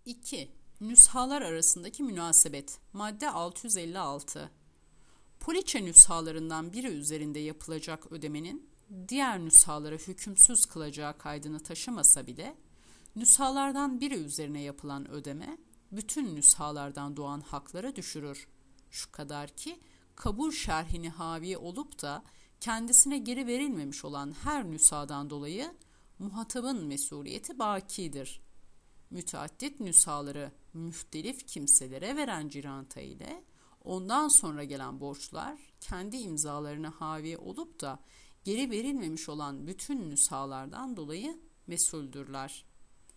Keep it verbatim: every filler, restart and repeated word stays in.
iki. Nüshalar arasındaki münasebet. Madde altı yüz elli altı. Poliçe nüshalarından biri üzerinde yapılacak ödemenin diğer nüshalara hükümsüz kılacağı kaydını taşımasa bile nüshalardan biri üzerine yapılan ödeme bütün nüshalardan doğan haklara düşürür. Şu kadar ki kabul şerhini havi olup da kendisine geri verilmemiş olan her nüshadan dolayı muhatabın mesuliyeti bakidir. Müteaddit nüshaları mühtelif kimselere veren ciranta ile ondan sonra gelen borçlar kendi imzalarına havi olup da geri verilmemiş olan bütün nüshalardan dolayı mesuldürler.